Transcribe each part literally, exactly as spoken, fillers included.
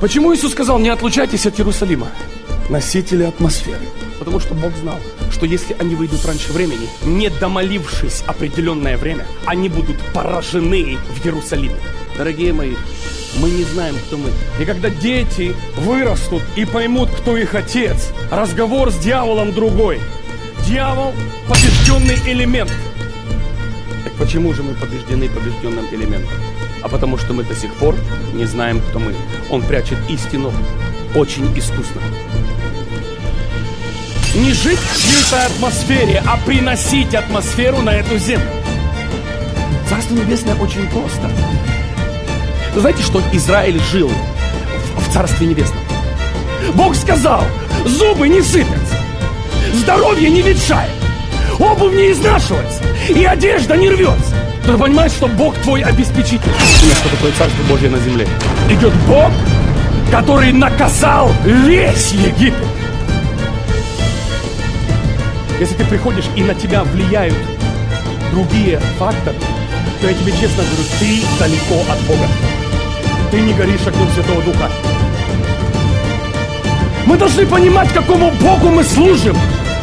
Почему Иисус сказал, не отлучайтесь от Иерусалима? Носители атмосферы. Потому что Бог знал, что если они выйдут раньше времени, не домолившись определенное время, они будут поражены в Иерусалиме. Дорогие мои, мы не знаем, кто мы. И когда дети вырастут и поймут, кто их отец, разговор с дьяволом другой. Дьявол – побежденный элемент. Так почему же мы побеждены побежденным элементом? А потому что мы до сих пор не знаем, кто мы. Он прячет истину очень искусно. Не жить в чьей-то атмосфере, а приносить атмосферу на эту землю. Царство Небесное очень просто. Вы знаете, что Израиль жил в, в Царстве Небесном? Бог сказал, зубы не сыпятся, здоровье не ветшает, обувь не изнашивается и одежда не рвется. Ты понимаешь, что Бог твой обеспечитель? Что такое Царство Божье на земле? Идет Бог, который наказал весь Египет. Если ты приходишь и на тебя влияют другие факторы, то я тебе честно говорю, ты далеко от Бога. Ты не горишь огнем Святого Духа. Мы должны понимать, какому Богу мы служим.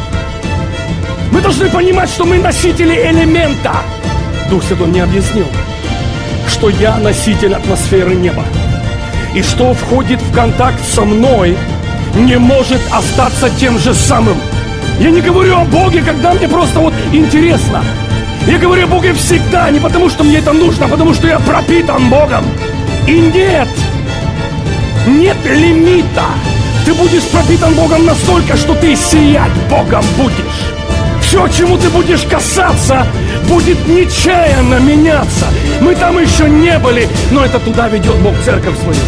Мы должны понимать, что мы носители элемента. Дух Святой мне объяснил, что я носитель атмосферы неба. И что входит в контакт со мной, не может остаться тем же самым. Я не говорю о Боге, когда мне просто вот интересно. Я говорю о Боге всегда, не потому что мне это нужно, а потому что я пропитан Богом. И нет, нет лимита. Ты будешь пропитан Богом настолько, что ты сиять Богом будешь. Все, чему ты будешь касаться, будет нечаянно меняться. Мы там еще не были, но это туда ведет Бог церковь свою.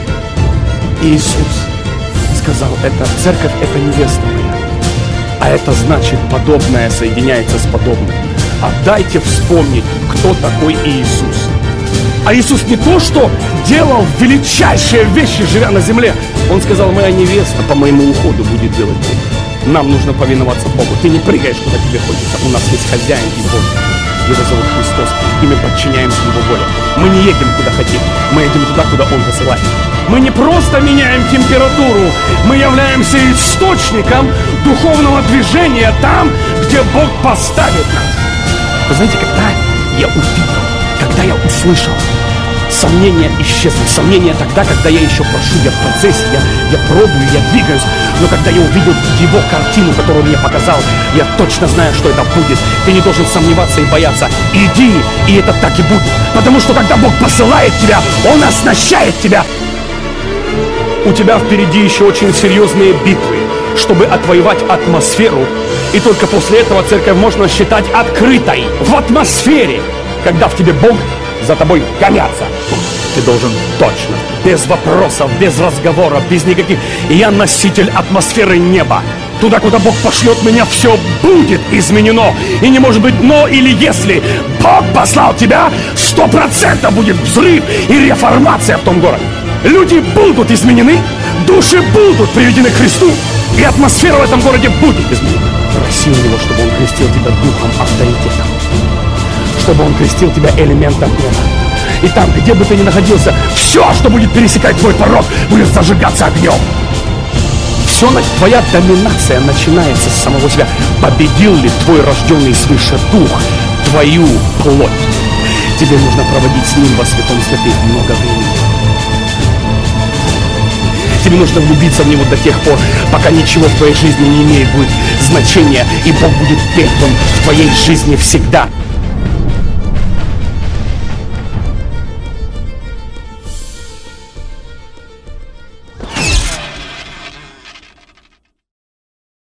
Иисус сказал, это церковь, это невеста моя. А это значит, подобное соединяется с подобным. А дайте вспомнить, кто такой Иисус. А Иисус не то, что делал величайшие вещи, живя на земле. Он сказал, моя невеста по моему уходу будет делать Бог. Нам нужно повиноваться Богу. Ты не прыгаешь, куда тебе хочется. У нас есть хозяин и Бог. Его зовут Христос. И мы подчиняемся Его воле. Мы не едем куда хотим. Мы едем туда, куда Он посылает. Мы не просто меняем температуру. Мы являемся источником духовного движения там, где Бог поставит нас. Вы знаете, когда я увидел, когда я услышал, сомнения исчезли. Сомнения тогда, когда я еще прошу, я в процессе, я, я пробую, я двигаюсь. Но когда я увидел Его картину, которую Он мне показал, я точно знаю, что это будет. Ты не должен сомневаться и бояться. Иди, и это так и будет. Потому что когда Бог посылает тебя, Он оснащает тебя. У тебя впереди еще очень серьезные битвы, чтобы отвоевать атмосферу. И только после этого церковь можно считать открытой. В атмосфере, когда в тебе Бог, за тобой гонятся. Ты должен точно, без вопросов, без разговоров, без никаких. Я носитель атмосферы неба. Туда, куда Бог пошлет меня, все будет изменено. И не может быть но или если. Бог послал тебя, сто процентов будет взрыв и реформация в том городе. Люди будут изменены, души будут приведены к Христу, и атмосфера в этом городе будет изменена. Проси у Него, чтобы Он крестил тебя духом авторитетом, чтобы Он крестил тебя элементом неба. И там, где бы ты ни находился, все, что будет пересекать твой порог, будет зажигаться огнем. Все, твоя доминация начинается с самого себя. Победил ли твой рожденный свыше дух твою плоть? Тебе нужно проводить с Ним во святом святых много времени. Тебе нужно влюбиться в Него до тех пор, пока ничего в твоей жизни не имеет будет значения, и Бог будет первым в твоей жизни всегда.